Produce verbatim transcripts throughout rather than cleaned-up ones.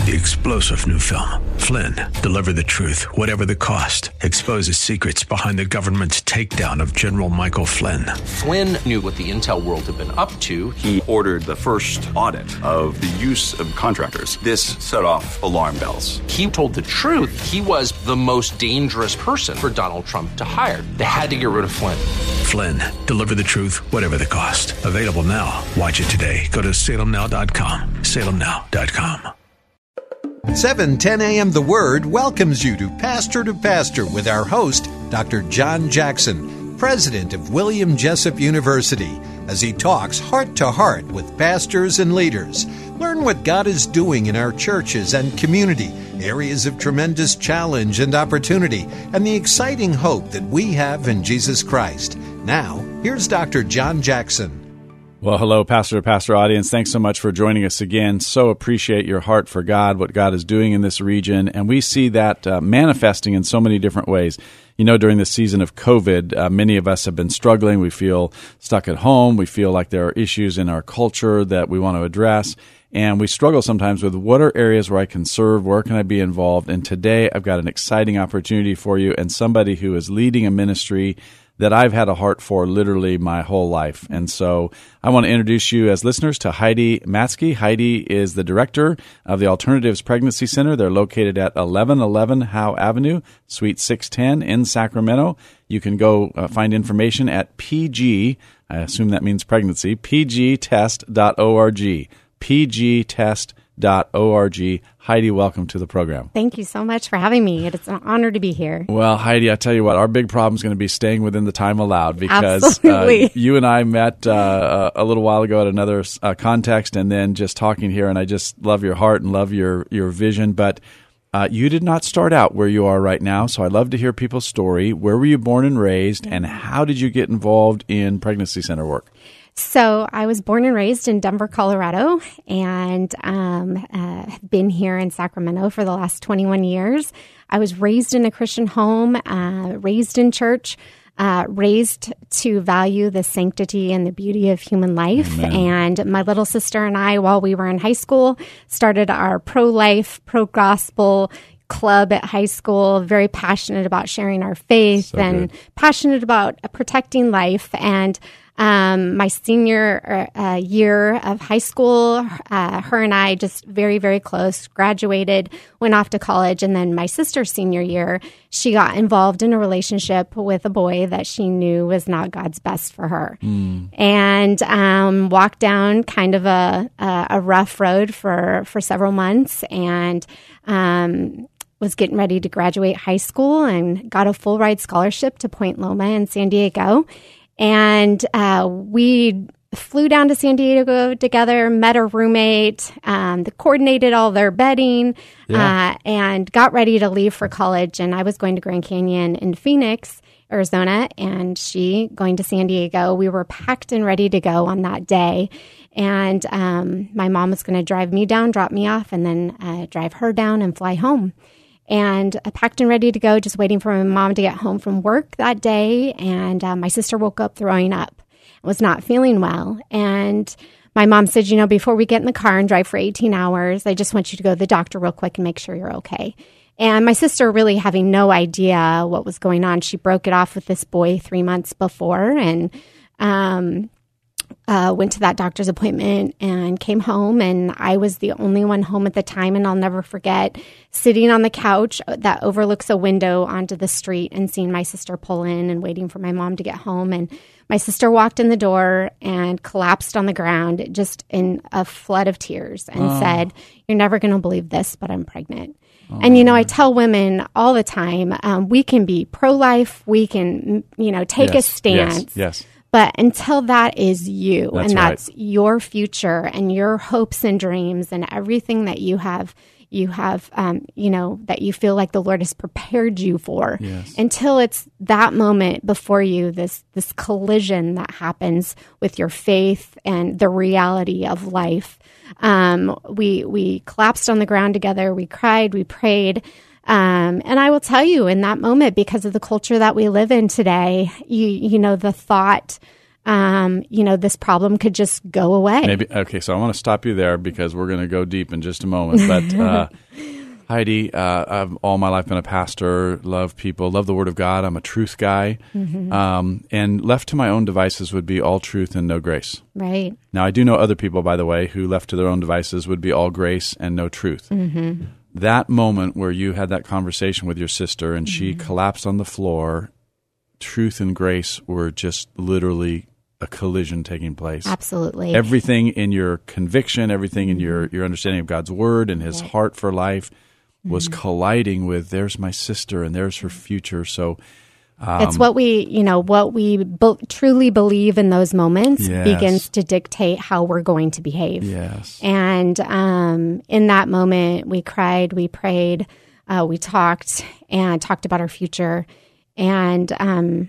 the explosive new film, Flynn, Deliver the Truth, Whatever the Cost, exposes secrets behind the government's takedown of General Michael Flynn. Flynn knew what the intel world had been up to. He ordered the first audit of the use of contractors. This set off alarm bells. He told the truth. He was the most dangerous person for Donald Trump to hire. They had to get rid of Flynn. Flynn, Deliver the Truth, Whatever the Cost. Available now. Watch it today. Go to salem now dot com. salem now dot com. seven ten a.m. The Word welcomes you to Pastor to Pastor with our host, Doctor John Jackson, president of William Jessup University, as he talks heart to heart with pastors and leaders. Learn what God is doing in our churches and community, areas of tremendous challenge and opportunity, and the exciting hope that we have in Jesus Christ. Now, here's Doctor John Jackson. Well, hello, Pastor to Pastor audience. Thanks so much for joining us again. So appreciate your heart for God, what God is doing in this region, and we see that uh, manifesting in so many different ways. You know, during this season of COVID, uh, many of us have been struggling. We feel stuck at home. We feel like there are issues in our culture that we want to address. And we struggle sometimes with what are areas where I can serve, where can I be involved? And today I've got an exciting opportunity for you and somebody who is leading a ministry that I've had a heart for literally my whole life. And so I want to introduce you as listeners to Heidi Matzke. Heidi is the director of the Alternatives Pregnancy Center. They're located at eleven eleven Howe Avenue, Suite six ten in Sacramento. You can go uh, find information at P G, I assume that means pregnancy, p g test dot org, p g test dot org. Heidi, welcome to the program. Thank you so much for having me. It's an honor to be here. Well, Heidi, I tell you what, our big problem is going to be staying within the time allowed because uh, you and I met uh, a little while ago at another uh, context and then just talking here, and I just love your heart and love your, your vision. But uh, you did not start out where you are right now, so I'd love to hear people's story. Where were you born and raised, and how did you get involved in pregnancy center work? So I was born and raised in Denver, Colorado, and um, uh, have been here in Sacramento for the last twenty-one years. I was raised in a Christian home, uh, raised in church, uh, raised to value the sanctity and the beauty of human life. Amen. And my little sister and I, while we were in high school, started our pro-life, pro-gospel club at high school, very passionate about sharing our faith So and good. passionate about protecting life. And Um, my senior uh, year of high school, uh, her and I just very, very close, graduated, went off to college. And then my sister's senior year, she got involved in a relationship with a boy that she knew was not God's best for her. Mm. And um, walked down kind of a, a, a rough road for, for several months and um, was getting ready to graduate high school and got a full ride scholarship to Point Loma in San Diego. And uh, we flew down to San Diego together, met a roommate, um, that coordinated all their bedding, yeah. uh, and got ready to leave for college. And I was going to Grand Canyon in Phoenix, Arizona, and she going to San Diego. We were packed and ready to go on that day. And um, my mom was going to drive me down, drop me off, and then uh, drive her down and fly home. And I packed and ready to go, just waiting for my mom to get home from work that day. And uh, my sister woke up throwing up, was not feeling well. And my mom said, you know, before we get in the car and drive for eighteen hours, I just want you to go to the doctor real quick and make sure you're okay. And my sister, really having no idea what was going on, she broke it off with this boy three months before and um Uh, went to that doctor's appointment and came home, and I was the only one home at the time. And I'll never forget sitting on the couch that overlooks a window onto the street and seeing my sister pull in and waiting for my mom to get home. And my sister walked in the door and collapsed on the ground just in a flood of tears and oh. said, "You're never going to believe this, but I'm pregnant." Oh, and, you know, I tell women all the time, um, we can be pro-life, we can, you know, take yes, a stance. Yes, yes. But until that is you, that's and that's right. your future and your hopes and dreams and everything that you have, you have, um, you know, that you feel like the Lord has prepared you for. Yes. Until it's that moment before you, this this collision that happens with your faith and the reality of life. Um, we we collapsed on the ground together. We cried. We prayed. Um, and I will tell you, in that moment, because of the culture that we live in today, you you know, the thought um, you know, this problem could just go away. Maybe okay. So I want to stop you there because we're going to go deep in just a moment. But uh, Heidi, uh, I've all my life been a pastor. Love people. Love the Word of God. I'm a truth guy. Mm-hmm. Um, and left to my own devices would be all truth and no grace. Right. Now I do know other people, by the way, who left to their own devices would be all grace and no truth. Mm-hmm. That moment where you had that conversation with your sister and mm-hmm. she collapsed on the floor, truth and grace were just literally a collision taking place. Absolutely. Everything in your conviction, everything in your, your understanding of God's Word and His right. heart for life was mm-hmm. colliding with, there's my sister and there's her future. So um, it's what we, you know, what we be- truly believe in those moments yes. begins to dictate how we're going to behave. Yes. And um, in that moment, we cried, we prayed, uh, we talked and talked about our future. And um,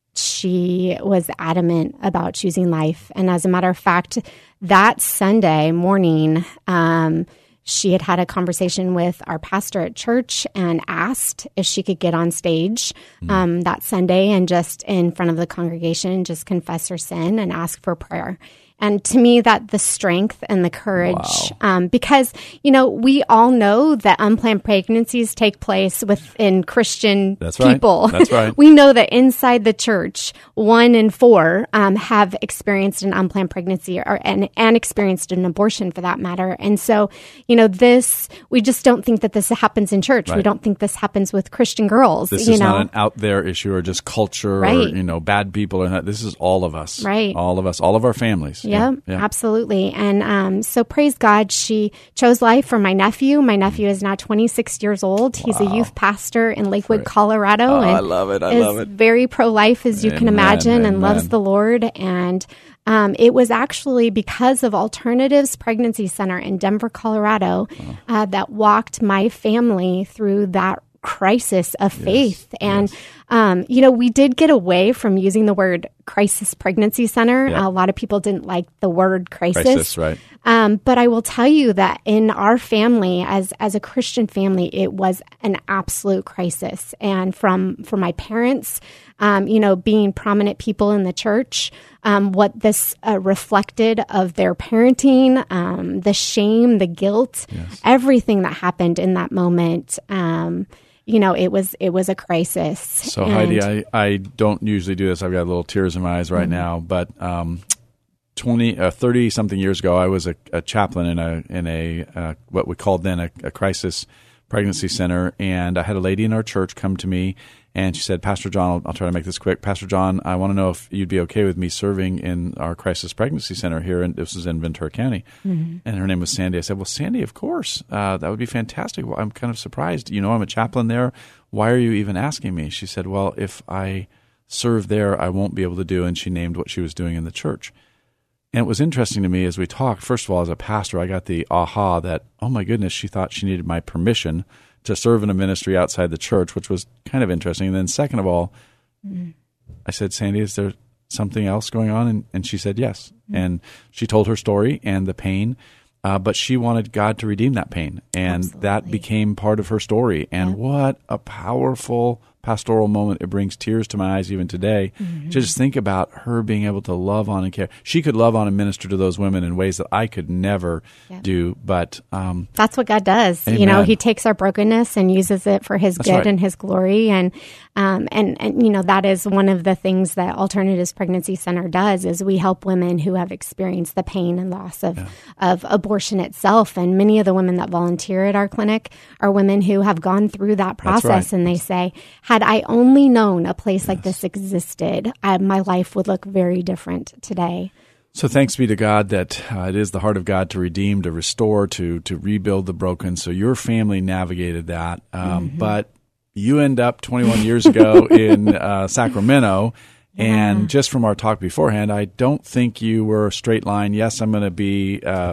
she was adamant about choosing life. And as a matter of fact, that Sunday morning, um, she had had a conversation with our pastor at church and asked if she could get on stage mm. um, that Sunday and just in front of the congregation, just confess her sin and ask for prayer. And to me, that the strength and the courage, wow. um, because, you know, we all know that unplanned pregnancies take place within Christian That's people. Right. That's right. We know that inside the church, one in four um, have experienced an unplanned pregnancy or and, and experienced an abortion for that matter. And so, you know, this, we just don't think that this happens in church. Right. We don't think this happens with Christian girls. This you is know? not an out there issue or just culture right. or, you know, bad people. Or not. This is all of us. Right. All of us, all of our families. Yeah, yeah, absolutely. And um, so praise God, she chose life for my nephew. My nephew is now twenty-six years old. He's wow. a youth pastor in Lakewood, Colorado. Oh, and I love it. I is love it. Very pro-life, as you Amen. can imagine, Amen. and loves the Lord. And um, it was actually because of Alternatives Pregnancy Center in Denver, Colorado, wow. uh, that walked my family through that crisis of yes. faith. And, yes. um, you know, we did get away from using the word crisis pregnancy center. Yeah. A lot of people didn't like the word crisis. Crisis, right. Um, but I will tell you that in our family, as as a Christian family, it was an absolute crisis. And from from my parents, um, you know, being prominent people in the church, um, what this uh, reflected of their parenting, um, the shame, the guilt, yes. everything that happened in that moment. Um, You know, it was it was a crisis. So and Heidi, I, I don't usually do this. I've got little tears in my eyes right mm-hmm. now. But um, twenty, uh, thirty something years ago, I was a, a chaplain in a in a uh, what we called then a, a crisis pregnancy center, and I had a lady in our church come to me, and she said, "Pastor John, I'll, I'll try to make this quick. Pastor John, I want to know if you'd be okay with me serving in our crisis pregnancy center here, and this is in Ventura County." Mm-hmm. And her name was Sandy. I said, "Well, Sandy, of course, uh, that would be fantastic. Well, I'm kind of surprised. You know, I'm a chaplain there. Why are you even asking me?" She said, "Well, if I serve there, I won't be able to do." And she named what she was doing in the church. And it was interesting to me as we talked. First of all, as a pastor, I got the aha that, oh my goodness, she thought she needed my permission to serve in a ministry outside the church, which was kind of interesting. And then second of all, mm. I said, "Sandy, is there something else going on?" And, and she said, yes. Mm. And she told her story and the pain, uh, but she wanted God to redeem that pain. And Absolutely. That became part of her story. And yeah. what a powerful pastoral moment. It brings tears to my eyes even today. Mm-hmm. Just think about her being able to love on and care. She could love on and minister to those women in ways that I could never yeah. do. But um, that's what God does. Amen. You know, He takes our brokenness and uses it for His that's good right. and His glory. And um, and and you know, that is one of the things that Alternatives Pregnancy Center does. Is we help women who have experienced the pain and loss of yeah. of abortion itself. And many of the women that volunteer at our clinic are women who have gone through that process, right. and they say, had I only known a place yes. like this existed, I, my life would look very different today. So thanks be to God that uh, it is the heart of God to redeem, to restore, to to rebuild the broken. So your family navigated that. Um, mm-hmm. But you end up twenty-one years ago in uh, Sacramento. And yeah. just from our talk beforehand, I don't think you were a straight line. Yes, I'm going to be, uh,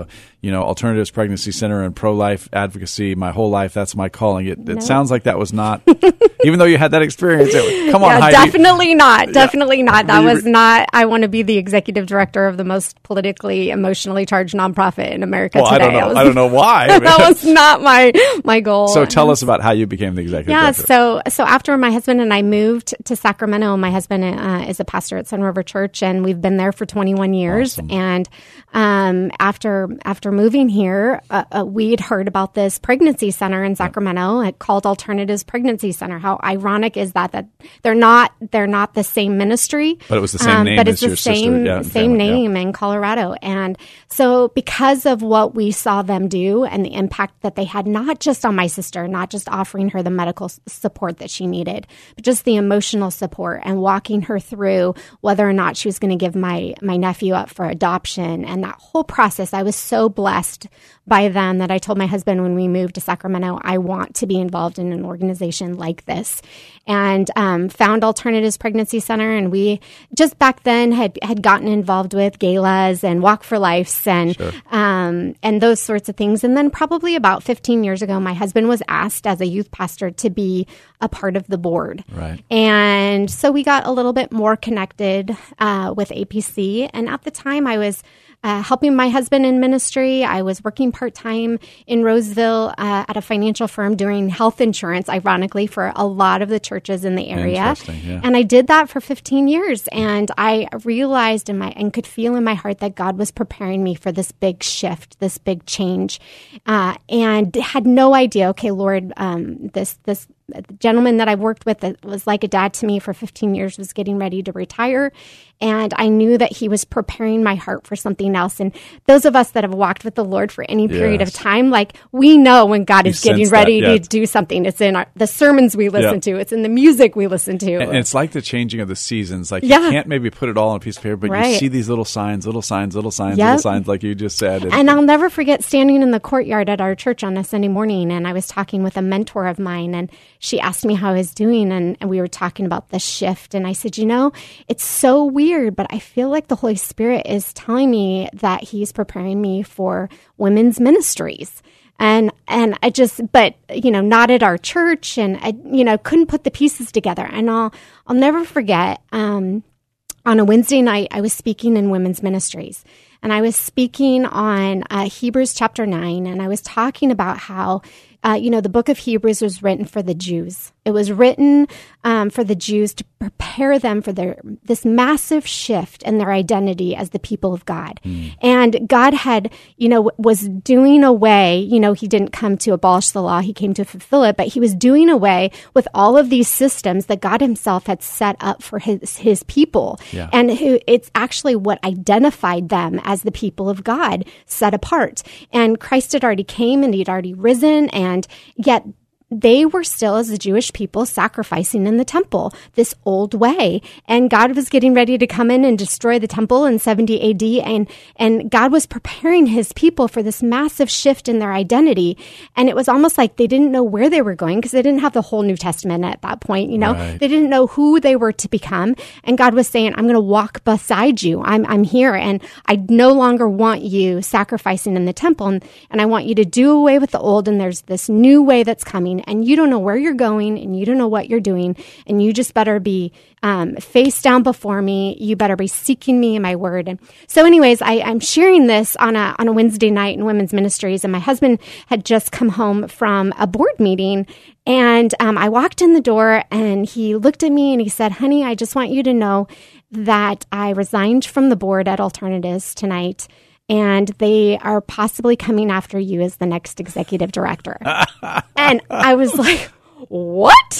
you know, Alternatives Pregnancy Center and pro-life advocacy my whole life. That's my calling. It, it sounds like that was not, even though you had that experience. It, come on, yeah, Heidi. Definitely not. Definitely yeah. not. That was not, I want to be the executive director of the most politically, emotionally charged nonprofit in America well, today. I don't know. Was, I don't know why. that was not my, my goal. So tell us about how you became the executive yeah, director. So, so after my husband and I moved to Sacramento, my husband uh, is a pastor at Sun River Church, and we've been there for twenty-one years. Awesome. And um, after after moving here, uh, uh, we'd heard about this pregnancy center in Sacramento uh, called Alternatives Pregnancy Center. How ironic is that? That they're not they're not the same ministry, but it was the same um, name but as it's the your same sister. Yeah, same family, name yeah. in Colorado. And so, because of what we saw them do and the impact that they had, not just on my sister, not just offering her the medical support that she needed, but just the emotional support and walking her through whether or not she was going to give my my nephew up for adoption, and that whole process, I was so blessed by them that I told my husband when we moved to Sacramento, I want to be involved in an organization like this, and um, found Alternatives Pregnancy Center. And we just back then had had gotten involved with galas and Walk for Lifes and Sure. um, and those sorts of things. And then probably about fifteen years ago, my husband was asked as a youth pastor to be a part of the board. Right. And so we got a little bit more connected uh, with A P C. And at the time, I was uh, helping my husband in ministry. I was working part-time in Roseville uh, at a financial firm doing health insurance, ironically, for a lot of the churches in the area. Interesting, yeah. And I did that for fifteen years. And I realized in my and could feel in my heart that God was preparing me for this big shift, this big change, uh, and had no idea, okay, Lord, um, this this the gentleman that I worked with that was like a dad to me for fifteen years was getting ready to retire. And I knew that he was preparing my heart for something else. And those of us that have walked with the Lord for any period Yes. of time, like we know when God You is getting sense ready that, yeah. to do something. It's in our, the sermons we listen Yeah. to. It's in the music we listen to. And it's like the changing of the seasons. Like Yeah. you can't maybe put it all on a piece of paper, but you Right. see these little signs, little signs, little signs, Yep. little signs, like you just said. And, And I'll never forget standing in the courtyard at our church on a Sunday morning, and I was talking with a mentor of mine, and she asked me how I was doing, and, and we were talking about the shift. And I said, you know, it's so weird, but I feel like the Holy Spirit is telling me that He's preparing me for women's ministries. And and I just, but you know, not at our church, and I, you know, couldn't put the pieces together. And I'll I'll never forget. Um, on a Wednesday night, I was speaking in women's ministries, and I was speaking on uh, Hebrews chapter nine, and I was talking about how, uh, you know, the book of Hebrews was written for the Jews. It was written um, for the Jews to prepare them for their this massive shift in their identity as the people of God. Mm. And God had, you know, was doing away, you know, He didn't come to abolish the law, He came to fulfill it, but He was doing away with all of these systems that God Himself had set up for His, his people. Yeah. And who, it's actually what identified them as the people of God, set apart. And Christ had already came and He'd already risen, and yet they were still, as the Jewish people, sacrificing in the temple this old way. And God was getting ready to come in and destroy the temple in seventy A D. And, and God was preparing His people for this massive shift in their identity. And it was almost like they didn't know where they were going because they didn't have the whole New Testament at that point. You know, Right. They didn't know who they were to become. And God was saying, I'm going to walk beside you. I'm, I'm here. And I no longer want you sacrificing in the temple. And, and I want you to do away with the old. And there's this new way that's coming. And you don't know where you're going, and you don't know what you're doing, and you just better be um, face down before me. You better be seeking me in my word. And so anyways, I, I'm sharing this on a on a Wednesday night in women's ministries, and my husband had just come home from a board meeting, and um, I walked in the door, and he looked at me and he said, honey, I just want you to know that I resigned from the board at Alternatives tonight, and they are possibly coming after you as the next executive director. And I was like, what?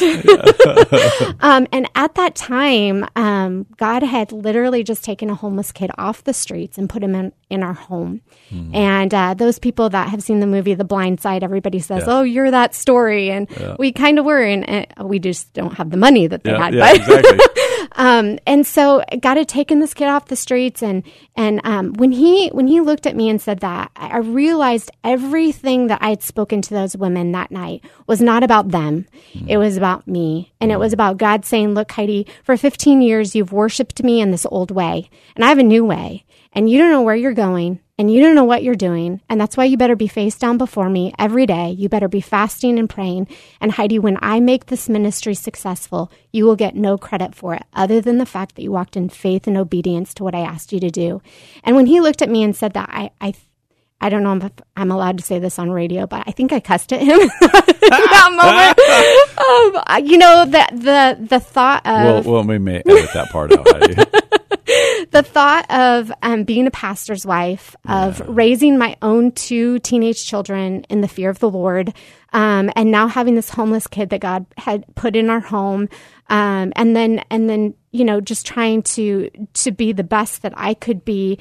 um, and at that time, um, God had literally just taken a homeless kid off the streets and put him in, in our home. Mm. And uh, those people that have seen the movie The Blind Side, everybody says, yeah. oh, you're that story. And yeah. we kind of were. And uh, we just don't have the money that they yeah, had. Yeah, but exactly. um, and so God had taken this kid off the streets. And, and um, when he when he looked at me and said that, I realized everything that I had spoken to those women that night was not about them. Mm. It was about me. And mm. it was about God saying, look, Heidi, for fifteen years, you've worshiped me in this old way, and I have a new way. and you don't know where you're going, and you don't know what you're doing, and that's why you better be face down before me every day. You better be fasting and praying. And Heidi, when I make this ministry successful, you will get no credit for it other than the fact that you walked in faith and obedience to what I asked you to do. And when he looked at me and said that, I I, I don't know if I'm allowed to say this on radio, but I think I cussed at him in that moment. um, you know, the, the, the thought of... Well, well, we may edit that part out, Heidi. The thought of um, being a pastor's wife, of yeah. raising my own two teenage children in the fear of the Lord, um, and now having this homeless kid that God had put in our home, um, and then and then you know just trying to to be the best that I could be,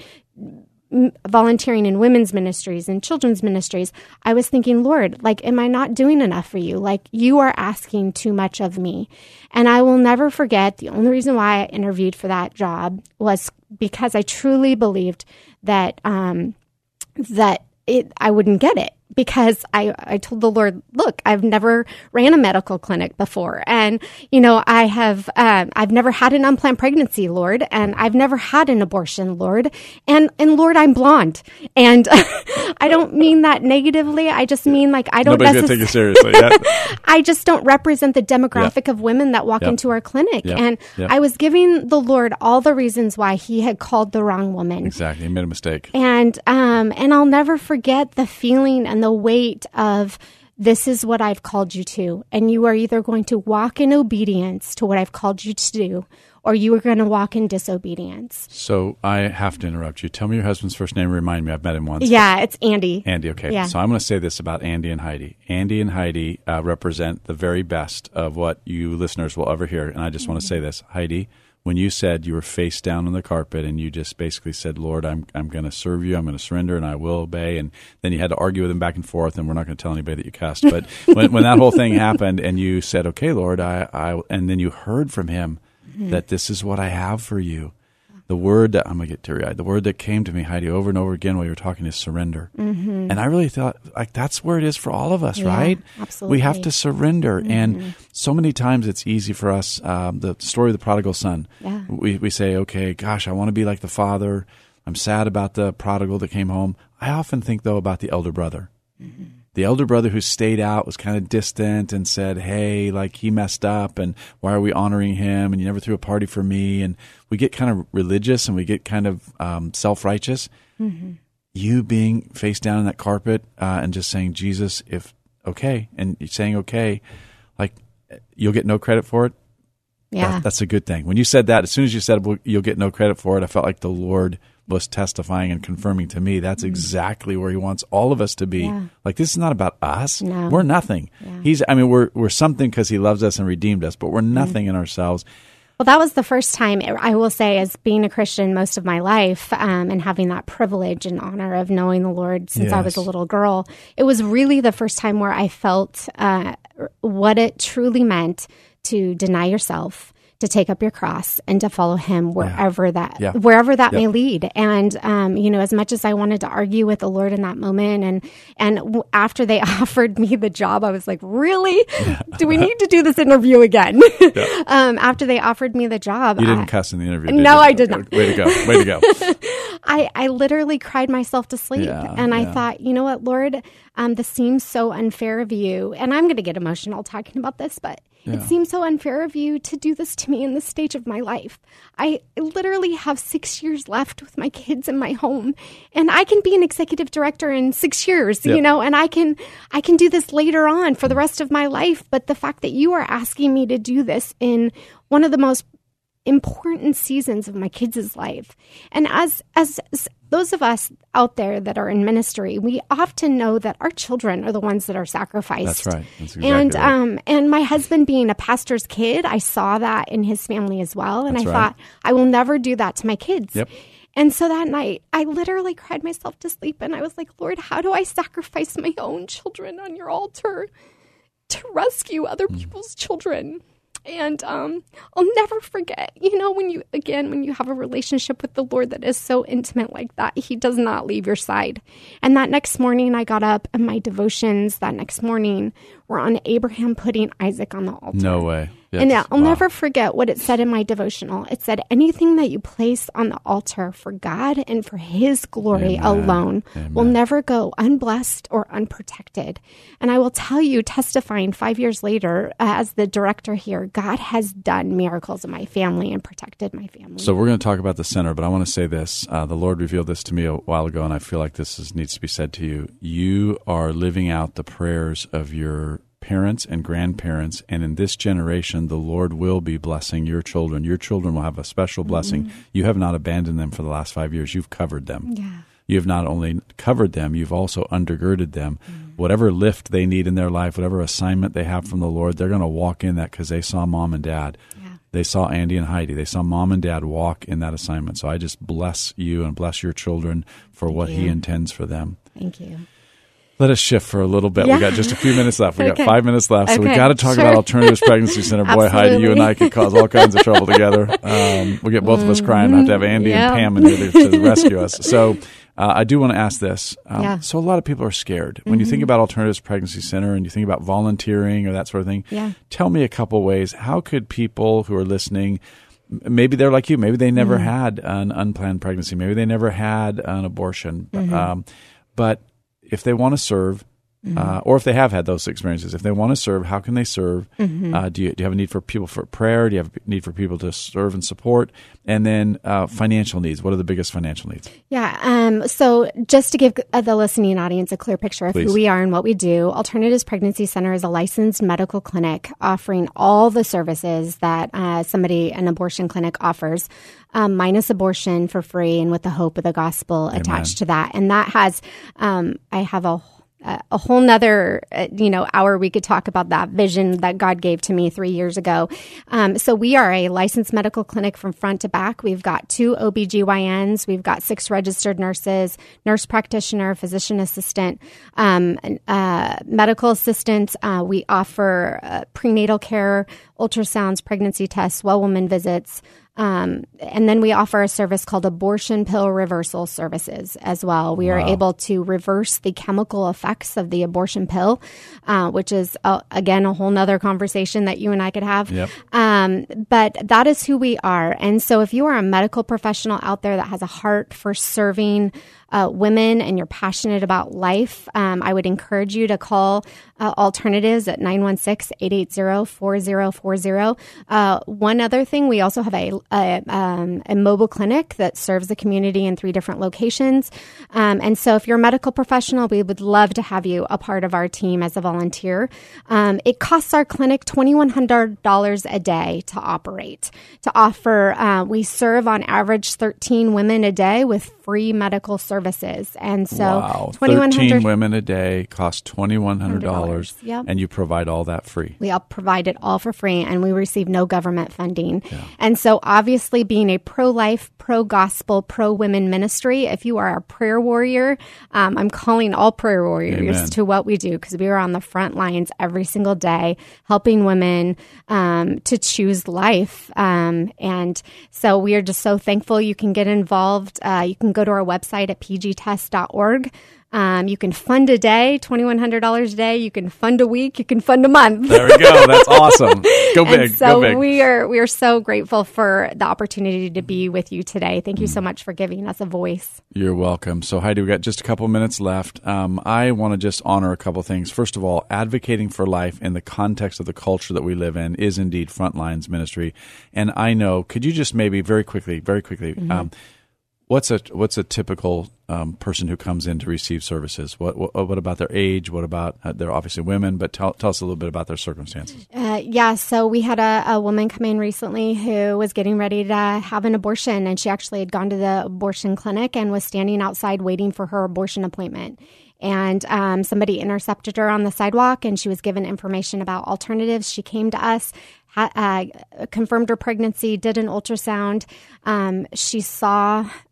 volunteering in women's ministries and children's ministries, I was thinking, Lord, like, am I not doing enough for you? Like, you are asking too much of me. And I will never forget, the only reason why I interviewed for that job was because I truly believed that um, that it I wouldn't get it. Because I, I told the Lord, look, I've never ran a medical clinic before. And, you know, I have, um, I've never had an unplanned pregnancy, Lord. And I've never had an abortion, Lord. And, and Lord, I'm blonde. And I don't mean that negatively. I just mean like, I don't Nobody's gonna take you seriously. Yeah. I just don't represent the demographic yeah. of women that walk yeah. into our clinic. Yeah. And yeah. I was giving the Lord all the reasons why he had called the wrong woman. Exactly. He made a mistake. And, um, and I'll never forget the feeling and the weight of, this is what I've called you to, and you are either going to walk in obedience to what I've called you to do, or you are going to walk in disobedience. So I have to interrupt you. Tell me your husband's first name. Remind me. I've met him once. Yeah, it's Andy. Andy, okay. Yeah. So I'm going to say this about Andy and Heidi. Andy and Heidi uh, represent the very best of what you listeners will ever hear, and I just mm-hmm. want to say this. Heidi, when you said you were face down on the carpet and you just basically said, Lord, I'm I'm going to serve you, I'm going to surrender, and I will obey, and then you had to argue with him back and forth, and we're not going to tell anybody that you cussed, but when, when that whole thing happened and you said, okay, Lord, I, I and then you heard from him mm-hmm. that this is what I have for you. The word that, I'm going to get teary-eyed, the word that came to me, Heidi, over and over again while you were talking is surrender. Mm-hmm. And I really thought, like, that's where it is for all of us, yeah, right? Absolutely. We have to surrender. Mm-hmm. And so many times it's easy for us, um, the story of the prodigal son. Yeah. We, we say, okay, gosh, I want to be like the father. I'm sad about the prodigal that came home. I often think, though, about the elder brother. Mm-hmm. The elder brother who stayed out, was kind of distant and said, hey, like, he messed up and why are we honoring him? And you never threw a party for me. And we get kind of religious and we get kind of um, self-righteous. Mm-hmm. You being face down in that carpet uh, and just saying, Jesus, if okay, and you're saying okay, like, you'll get no credit for it. Yeah. That, that's a good thing. When you said that, as soon as you said, well, you'll get no credit for it, I felt like the Lord was testifying and confirming to me that's exactly where he wants all of us to be. Yeah. Like, this is not about us. No. We're nothing. Yeah. He's, I mean, we're we're something because he loves us and redeemed us, but we're nothing mm. in ourselves. Well, that was the first time, I will say, as being a Christian most of my life um, and having that privilege and honor of knowing the Lord since yes. I was a little girl, it was really the first time where I felt uh, what it truly meant to deny yourself, to take up your cross and to follow him wherever yeah. that yeah. wherever that yep. may lead. And um, you know, as much as I wanted to argue with the Lord in that moment, and and w- after they offered me the job, I was like, really? Yeah. Do we need to do this interview again? Yeah. um, after they offered me the job, you didn't I, cuss in the interview. No, did I did not. Way to go! Way to go! I I literally cried myself to sleep, yeah, and I yeah. thought, you know what, Lord, um, this seems so unfair of you, and I'm going to get emotional talking about this, but. Yeah. It seems so unfair of you to do this to me in this stage of my life. I literally have six years left with my kids in my home, and I can be an executive director in six years, yep. you know, and I can I can do this later on for the rest of my life. But the fact that you are asking me to do this in one of the most important seasons of my kids' life. And as as those of us out there that are in ministry, we often know that our children are the ones that are sacrificed. That's right. That's exactly and right. um and my husband being a pastor's kid, I saw that in his family as well. And That's I right. thought, I will never do that to my kids. Yep. And so that night, I literally cried myself to sleep, and I was like, Lord, how do I sacrifice my own children on your altar to rescue other mm. people's children? And um, I'll never forget, you know, when you, again, when you have a relationship with the Lord that is so intimate like that, he does not leave your side. And that next morning I got up, and my devotions that next morning were on Abraham putting Isaac on the altar. No way. Yes. And I'll Wow. never forget what it said in my devotional. It said, anything that you place on the altar for God and for His glory Amen. alone Amen. will never go unblessed or unprotected. And I will tell you, testifying five years later, uh, as the director here, God has done miracles in my family and protected my family. So we're going to talk about the center, but I want to say this. Uh, the Lord revealed this to me a while ago, and I feel like this is, needs to be said to you. You are living out the prayers of your parents and grandparents, and in this generation, the Lord will be blessing your children. Your children will have a special blessing. Mm-hmm. You have not abandoned them for the last five years. You've covered them. Yeah. You have not only covered them, you've also undergirded them. Mm-hmm. Whatever lift they need in their life, whatever assignment they have from the Lord, they're going to walk in that because they saw mom and dad. Yeah. They saw Andy and Heidi. They saw mom and dad walk in that assignment. So I just bless you and bless your children for Thank what you. He intends for them. Thank you. Let us shift for a little bit. Yeah. We got just a few minutes left. We Okay. got five minutes left. So we Okay, got to talk sure. about Alternatives Pregnancy Center. Boy, Heidi, you and I could cause all kinds of trouble together. Um, we'll get both of us crying. I have to have Andy Yeah. and Pam in here to, to rescue us. So uh, I do want to ask this. Um, Yeah. So a lot of people are scared. When you think about Alternatives Pregnancy Center and you think about volunteering or that sort of thing, Yeah. tell me a couple ways. How could people who are listening, maybe they're like you, maybe they never Mm-hmm. had an unplanned pregnancy, maybe they never had an abortion, Mm-hmm. um, but if they want to serve, Mm-hmm. Uh, or if they have had those experiences, if they want to serve, how can they serve? Mm-hmm. Uh, do you do you have a need for people for prayer? Do you have a need for people to serve and support? And then uh, financial needs. What are the biggest financial needs? Yeah. Um, so just to give uh, the listening audience a clear picture of Please. who we are and what we do, Alternatives Pregnancy Center is a licensed medical clinic offering all the services that uh, somebody, an abortion clinic offers, um, minus abortion for free and with the hope of the gospel Amen. attached to that. And that has, um, I have a Uh, a whole nother, uh, you know, hour we could talk about that vision that God gave to me three years ago. Um, so we are a licensed medical clinic from front to back. We've got two O B G Y Ns. We've got six registered nurses, nurse practitioner, physician assistant, um, uh, medical assistants. Uh, we offer uh, prenatal care, ultrasounds, pregnancy tests, well woman visits. Um, and then we offer a service called abortion pill reversal services as well. We are Wow. able to reverse the chemical effects of the abortion pill, uh, which is, uh, again, a whole nother conversation that you and I could have. Yep. Um, but that is who we are. And so if you are a medical professional out there that has a heart for serving uh, women and you're passionate about life, um, I would encourage you to call uh, Alternatives at nine one six, eight eight zero, four zero four zero. Uh, one other thing, we also have a, a, um, a mobile clinic that serves the community in three different locations. Um, and so if you're a medical professional, we would love to have you a part of our team as a volunteer. Um, it costs our clinic two thousand one hundred dollars a day to operate, to offer. Uh, we serve on average thirteen women a day with free medical services. And so wow, twenty-one hundred thirteen women a day cost twenty-one hundred dollars, Yep. and you provide all that free. We all provide it all for free, and we receive no government funding. Yeah. And so obviously being a pro-life, pro-gospel, pro-women ministry, if you are a prayer warrior, um, I'm calling all prayer warriors Amen. to what we do, because we are on the front lines every single day helping women um, to choose life. Um, and so we are just so thankful you can get involved. Uh, you can go to our website at p g test dot org. Um, you can fund a day, twenty-one hundred dollars a day. You can fund a week. You can fund a month. There we go. That's awesome. Go big. And so go big. we are we are so grateful for the opportunity to be with you today. Thank you so much for giving us a voice. You're welcome. So, Heidi, we've got just a couple minutes left. Um, I want to just honor a couple things. First of all, advocating for life in the context of the culture that we live in is indeed Frontlines ministry. And I know, could you just maybe very quickly, very quickly, mm-hmm. um, what's a what's a typical um, person who comes in to receive services? What what, what about their age? What about uh, they're obviously women, but tell tell us a little bit about their circumstances. Uh, yeah, so we had a, a woman come in recently who was getting ready to have an abortion, and she actually had gone to the abortion clinic and was standing outside waiting for her abortion appointment. And um, somebody intercepted her on the sidewalk, and she was given information about alternatives. She came to us, ha- uh, confirmed her pregnancy, did an ultrasound. Um, she saw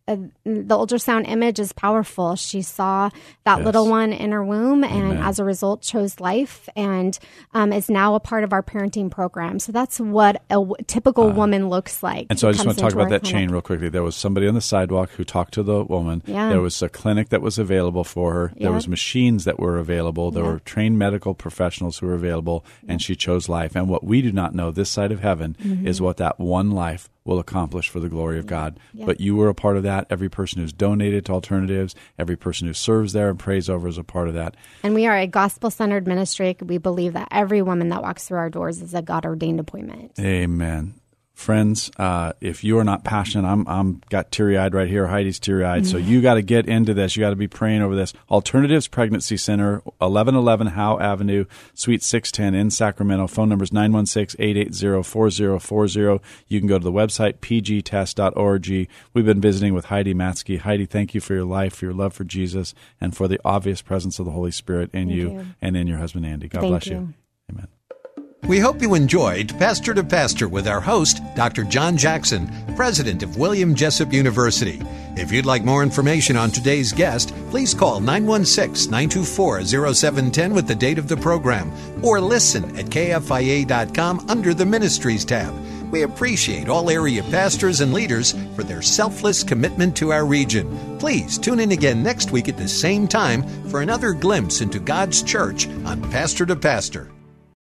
uh, the ultrasound image is powerful. She saw that Yes. little one in her womb, and Amen. as a result, chose life, and um, is now a part of our parenting program. So that's what a w- typical Uh, woman looks like. And so I just Comes want to talk into about our that clinic. chain real quickly. There was somebody on the sidewalk who talked to the woman. Yeah. There was a clinic that was available for her. There Yep. was machines that were available. There Yep. were trained medical professionals who were available, and she chose life. And what we do not know this side of heaven Mm-hmm. is what that one life will accomplish for the glory of God. Yep. But you were a part of that. Every person who's donated to alternatives, every person who serves there and prays over is a part of that. And we are a gospel-centered ministry. We believe that every woman that walks through our doors is a God-ordained appointment. Amen. Friends, uh, if you are not passionate, I'm I'm got teary-eyed right here. Heidi's teary-eyed. So you got to get into this. You got to be praying over this. Alternatives Pregnancy Center, eleven eleven Howe Avenue, Suite six ten in Sacramento. Phone number is nine one six, eight eight zero, four zero four zero. You can go to the website, p g test dot org. We've been visiting with Heidi Matzke. Heidi, thank you for your life, for your love for Jesus, and for the obvious presence of the Holy Spirit in you, you. and in your husband, Andy. God Thank bless you. you. Amen. We hope you enjoyed Pastor to Pastor with our host, Doctor John Jackson, president of William Jessup University. If you'd like more information on today's guest, please call nine one six, nine two four, zero seven one zero with the date of the program, or listen at k f i a dot com under the Ministries tab. We appreciate all area pastors and leaders for their selfless commitment to our region. Please tune in again next week at the same time for another glimpse into God's church on Pastor to Pastor.